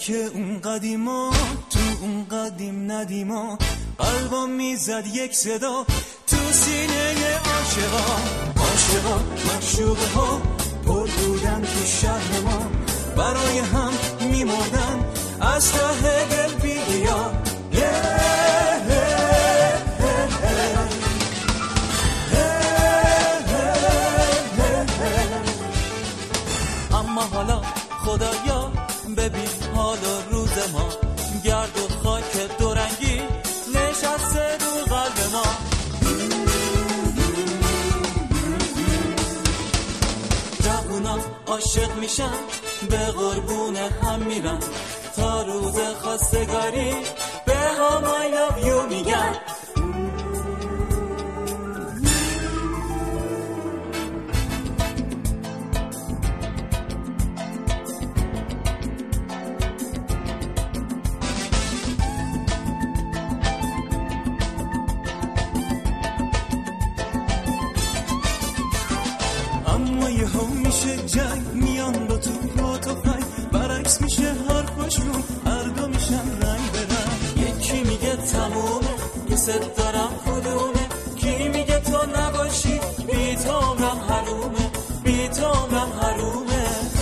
که اون قدیما تو اون قدیم ندیما قلبم میزد یک صدا تو سینه عاشقا عاشقا معشوقه ها پر بودن تو شهر ما برای هم میمردن از ته دل بیا اما حالا خدایا ببین حال و روز ما گرد و خاک دورنگی نشسته رو قلب ما جوونا عاشق میشن به قربون هم میرن تا روز خواستگاری به هم I love you میگن اما یه هم میشه جنگ میان با توپ و تفنگ برعکس میشه حرفاشون هرگاه میشن رنگ به رنگ یکی میگه تمومه دوست دارم کدومه کی میگه تو نباشی بی تو عمرم حرومه بی تو عمرم حرومه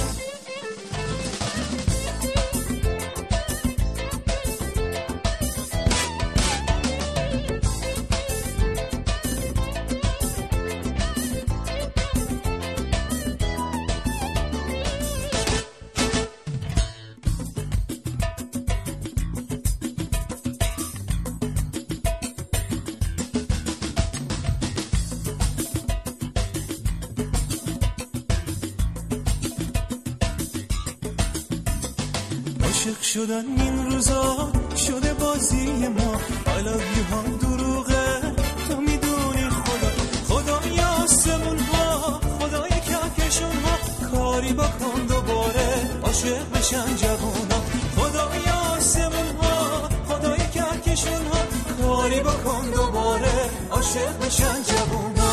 عاشق شدن این روزا شده بازی ما I love you ها دروغه تو میدونی خدای آسمون ها خدای کهکشون ها کاری بکن دوباره عاشق بشن جوونا خدای آسمون ها خدای کهکشون ها کاری بکن دوباره عاشق بشن جوونا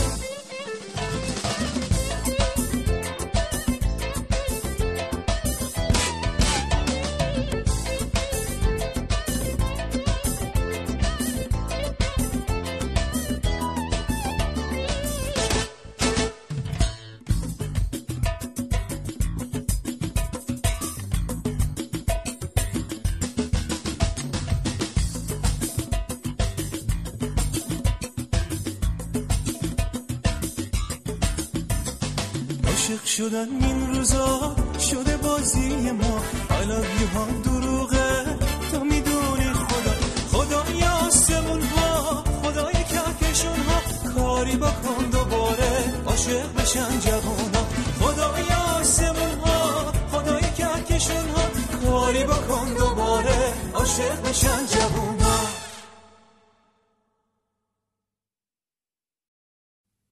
عاشق شدن این روزا شده بازی ما I love you ها دروغه تو میدونی خدای آسمون ها خدای کهکشون ها کاری بکن دوباره عاشق بشن جوونا خدای آسمون ها خدای کهکشون ها کاری بکن دوباره عاشق بشن جوونا